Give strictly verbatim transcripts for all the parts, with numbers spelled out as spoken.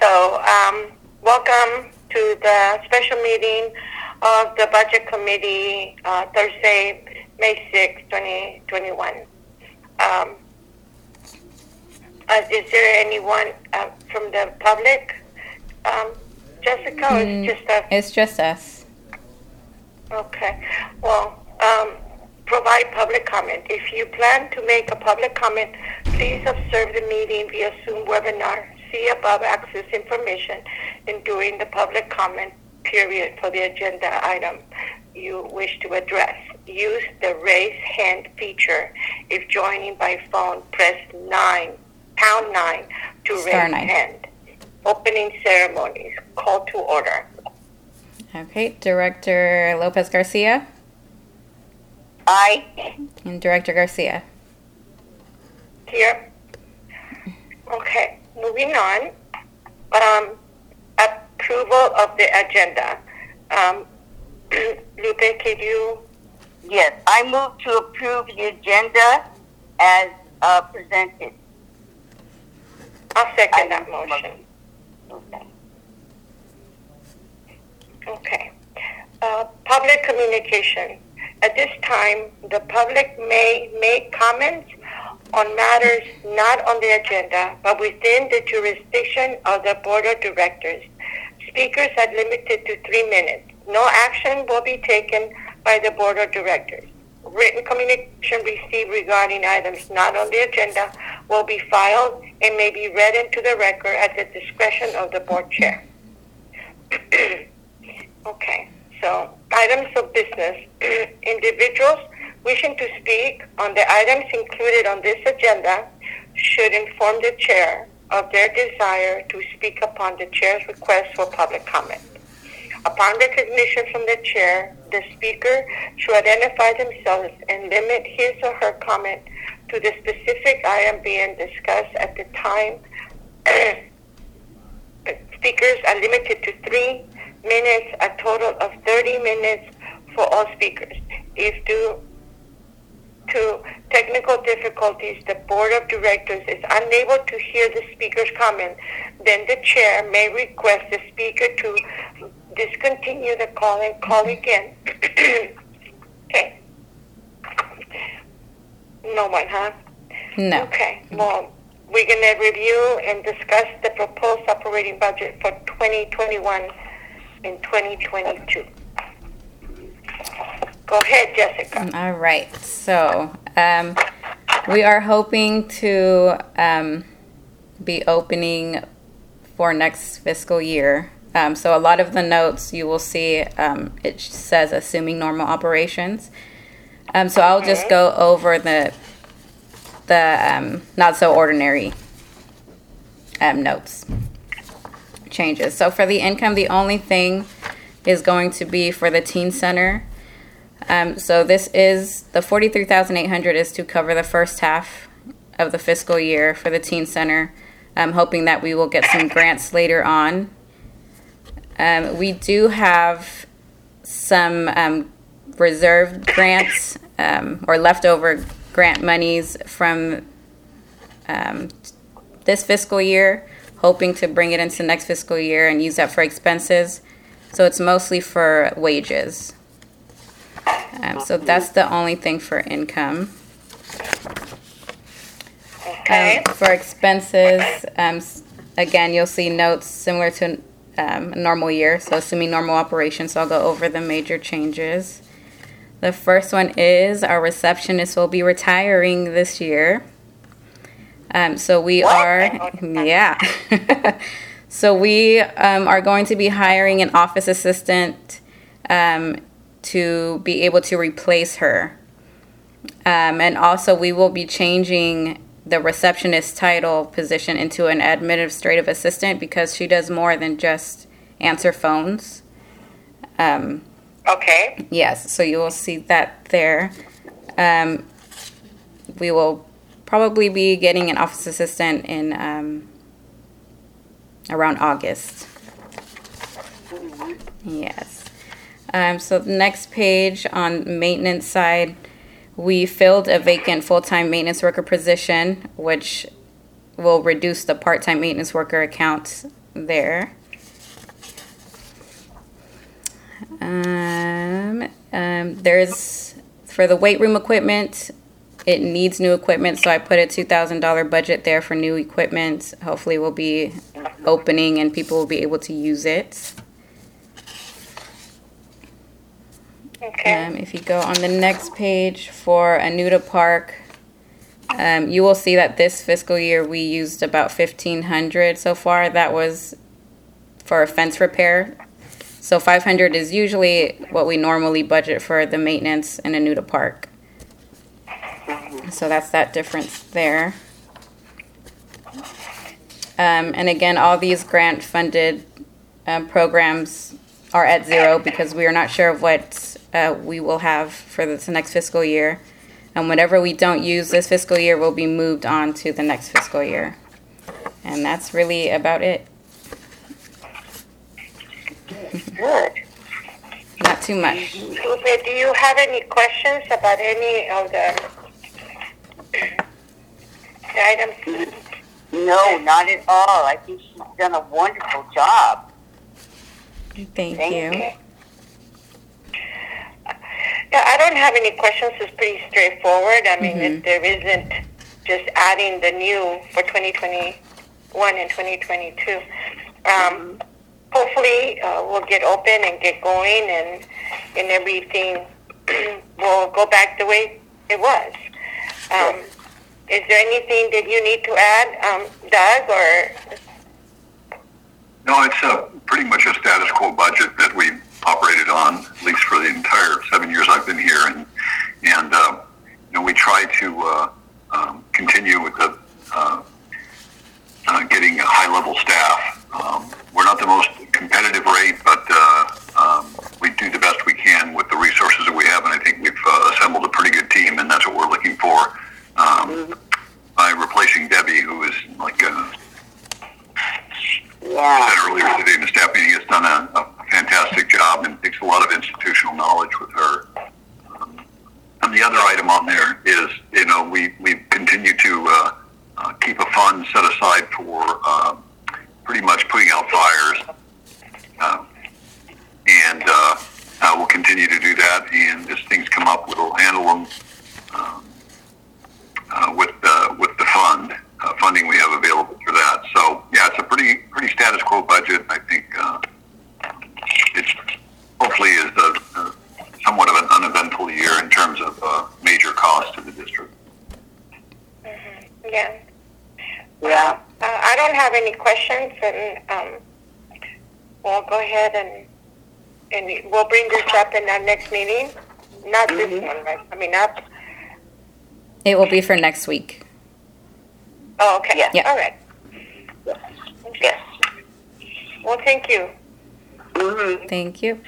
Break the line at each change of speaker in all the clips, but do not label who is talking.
So, um, welcome to the special meeting of the Budget Committee, uh, Thursday, May sixth, twenty twenty-one. Um, uh, is there anyone uh, from the public, um, Jessica, or
Mm,
is it just us?
It's just us.
Okay. Well, um, provide public comment. If you plan to make a public comment, please observe the meeting via Zoom webinar. See above access information and during the public comment period for the agenda item you wish to address. Use the raise hand feature. If joining by phone, press nine, pound nine to
Star
raise
nine.
hand. Opening ceremonies. Call to order.
Okay, Director Lopez Garcia
Aye.
and Director Garcia.
Here. Okay, moving on. Um, approval of the agenda. Um, Lupe, could you?
Yes, I move to approve the agenda as uh, presented.
I'll second
I
that
move-
motion.
Okay.
Okay. Uh, public communication. At this time, the public may make comments on matters not on the agenda, but within the jurisdiction of the Board of Directors. Speakers are limited to three minutes. No action will be taken by the Board of Directors. Written communication received regarding items not on the agenda will be filed and may be read into the record at the discretion of the Board Chair. Okay, so items of business. Individuals wishing to speak on the items included on this agenda should inform the chair of their desire to speak upon the chair's request for public comment. Upon recognition from the chair, the speaker should identify themselves and limit his or her comment to the specific item being discussed at the time. Speakers are limited to three minutes, a total of thirty minutes for all speakers. If due to technical difficulties, the Board of Directors is unable to hear the speaker's comment, then the chair may request the speaker to discontinue the call and call again. Okay. No one, huh?
No.
Okay. Well, we're going to review and discuss the proposed operating budget for twenty twenty-one and twenty twenty-two. Go ahead, Jessica.
All right. So um, we are hoping to um, be opening for next fiscal year. Um, so a lot of the notes you will see, um, it says assuming normal operations. Um, so I'll just go over the the um, not so ordinary um, notes changes. So for the income, the only thing is going to be for the teen center. Um, so this is the forty-three thousand eight hundred is to cover the first half of the fiscal year for the teen center. I'm hoping that we will get some grants later on. Um, we do have some um, reserved grants um, or leftover grant monies from um, this fiscal year, hoping to bring it into next fiscal year and use that for expenses. So it's mostly for wages. Um, so that's the only thing for income.
Okay.
Um, for expenses, um, s- again, you'll see notes similar to um, a normal year, so assuming normal operations. So I'll go over the major changes. The first one is our receptionist will be retiring this year. Um, so we
What?
are, yeah. So we um, are going to be hiring an office assistant um, to be able to replace her. Um, and also we will be changing the receptionist title position into an administrative assistant because she does more than just answer phones. Um,
Okay.
yes, so you will see that there. Um, we will probably be getting an office assistant in um, around August. Yes. Um, so the next page on maintenance side, we filled a vacant full-time maintenance worker position, which will reduce the part-time maintenance worker account there. Um, um, there's, for the weight room equipment, it needs new equipment, so I put a two thousand dollars budget there for new equipment. Hopefully we'll be opening and people will be able to use it.
Okay.
Um, if you go on the next page for Anuta Park, um, you will see that this fiscal year we used about fifteen hundred dollars so far. That was for a fence repair. So five hundred dollars is usually what we normally budget for the maintenance in Anuta Park. So that's that difference there. Um, and again, all these grant funded um, programs are at zero because we are not sure of what uh, we will have for this next fiscal year. And whatever we don't use this fiscal year will be moved on to the next fiscal year. And that's really about it.
Good.
Not too much.
Lupe, do you have any questions about any of the the items?
No, not at all. I think she's done a wonderful job.
Thank,
Thank
you.
you.
Yeah, I don't have any questions. It's pretty straightforward. I mean,
Mhm.
if there isn't just adding the new for twenty twenty-one and twenty twenty-two. Um, hopefully, uh, we'll get open and get going, and and everything will go back the way it was. Um, is there anything that you need to add, um, Doug, or?
No, it's a, pretty much a status quo budget that we operated on, at least for the entire seven years I've been here. And, and uh, you know, we try to uh, um, continue with the uh, uh, getting a high-level staff. Um, we're not the most competitive rate, but uh, um, we do the best we can with the resources that we have, and I think we've uh, assembled a pretty good team, and that's what we're looking for. Um, by replacing Debbie, who is like uh,
Yeah.
said earlier today in the staff meeting, has done a, a fantastic job and takes a lot of institutional knowledge with her. Um, and the other item on there is, you know, we, we continue to uh, uh, keep a fund set aside for uh, pretty much putting out fires. Uh, and uh, uh, we'll continue to do that. And as things come up, we'll handle them um, uh, with, uh, with the fund. Uh, funding we have available for that. So yeah, it's a pretty pretty status quo budget. I think uh, it hopefully is a, a somewhat of an uneventful year in terms of uh, major costs to the district.
Mm-hmm. Yeah.
Yeah.
Uh, I don't have any questions, and um, we'll go ahead and and we'll bring this up in our next meeting. Not this
Mhm.
one, right? I mean, not.
It will be for next week.
Oh, okay.
Yeah.
Yeah.
All right.
Yes.
Well, thank you.
Mm-hmm.
Thank you.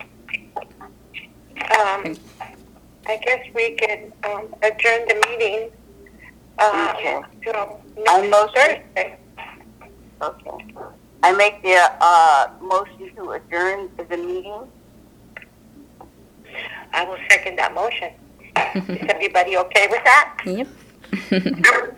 Um, I guess we can um, adjourn the meeting uh,
Okay.
till
I
next
motion-
Thursday.
Okay. I make the uh, motion to adjourn the meeting.
I will second that motion. Is everybody okay with that?
Yep.
Yep.